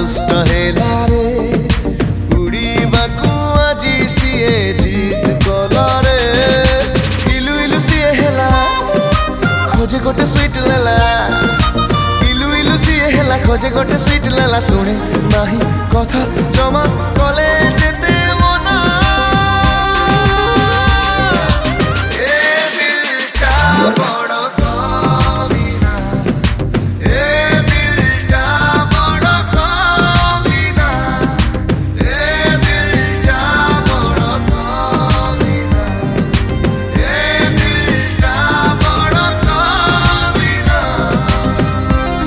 दुष्ट हेला रे उड़ीबाकू आजी सीए जिद कला रे इलु इलु सीए हेला खोजे गोटे स्वीट लेला इलु इलु सीए हेला खोजे गोटे स्वीट लेला सुने नाही कथा जमा